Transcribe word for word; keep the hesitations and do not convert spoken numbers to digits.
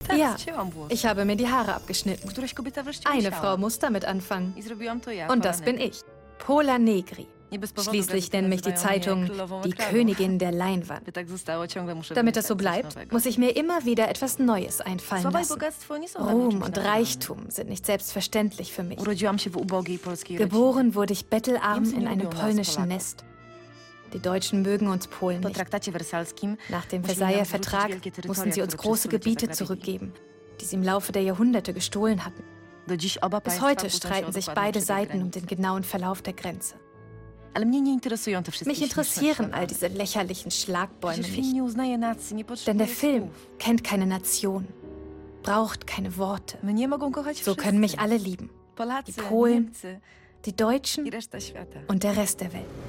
Ja, ich habe mir die Haare abgeschnitten. Eine Frau muss damit anfangen. Und das bin ich. Pola Negri. Schließlich nennen mich die Zeitungen die Königin der Leinwand. Damit das so bleibt, muss ich mir immer wieder etwas Neues einfallen lassen. Ruhm und Reichtum sind nicht selbstverständlich für mich. Geboren wurde ich bettelarm in einem polnischen Nest. Die Deutschen mögen uns Polen nicht. Nach dem Versailler Vertrag mussten sie uns große Gebiete zurückgeben, die sie im Laufe der Jahrhunderte gestohlen hatten. Bis heute streiten sich beide Seiten um den genauen Verlauf der Grenze. Mich interessieren all diese lächerlichen Schlagbäume nicht. Denn der Film kennt keine Nation, braucht keine Worte. So können mich alle lieben. Die Polen, die Deutschen und der Rest der Welt.